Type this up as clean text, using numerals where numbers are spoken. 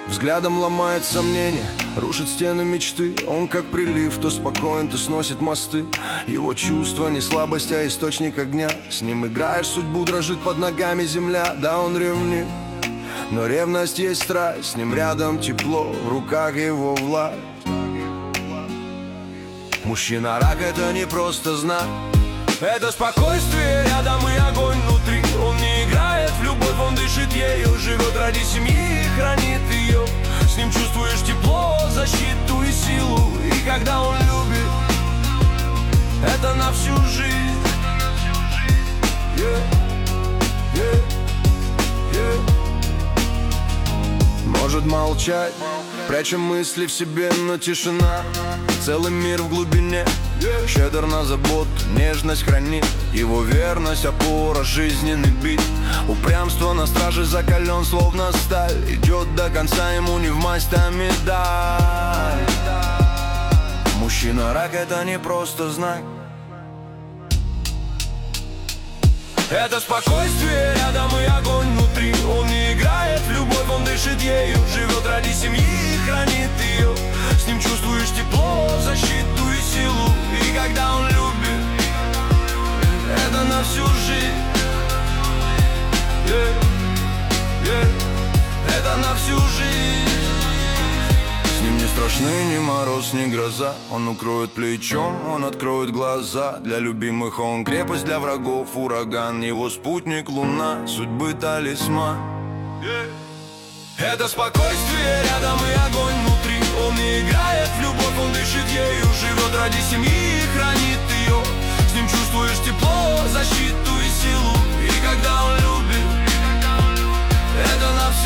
Взглядом ломает сомнения, рушит стены мечты. Он как прилив, то спокоен, то сносит мосты. Его чувство не слабость, а источник огня. С ним играешь, судьбу дрожит под ногами земля. Да, он ревнив, но ревность есть страсть. С ним рядом тепло, в руках его власть. Мужчина-рак — это не просто знак, это спокойствие рядом и огонь внутри. Он не играет в любовь, он дышит ею, живет ради семьи и хранит ее. С ним чувствуешь тепло, защиту и силу. И когда он любит, это на всю жизнь. Может молчать, прячем мысли в себе, но тишина. Целый мир в глубине, щедр на заботу, нежность хранит. Его верность — опора, жизненный бит. Упрямство на страже закален, словно сталь. Идет до конца, ему не вмасть, а медаль. Мужчина-рак — это не просто знак, это спокойствие рядом и огонь внутри. Он не играет в любовь, он дышит ею, живет ради семьи и хранит ее. С ним чувствуешь тепло, защиту и силу. И когда он любит, это на всю жизнь. Это на всю жизнь. С ним не страшны ни мороз, ни гроза. Он укроет плечом, он откроет глаза. Для любимых он крепость, для врагов ураган. Его спутник — луна, судьбы талисман. Это спокойствие рядом и огонь внутри. Он не играет в любовь, он дышит ею, живет ради семьи и хранит ее. С ним чувствуешь тепло, защиту и силу. И когда он любит, это на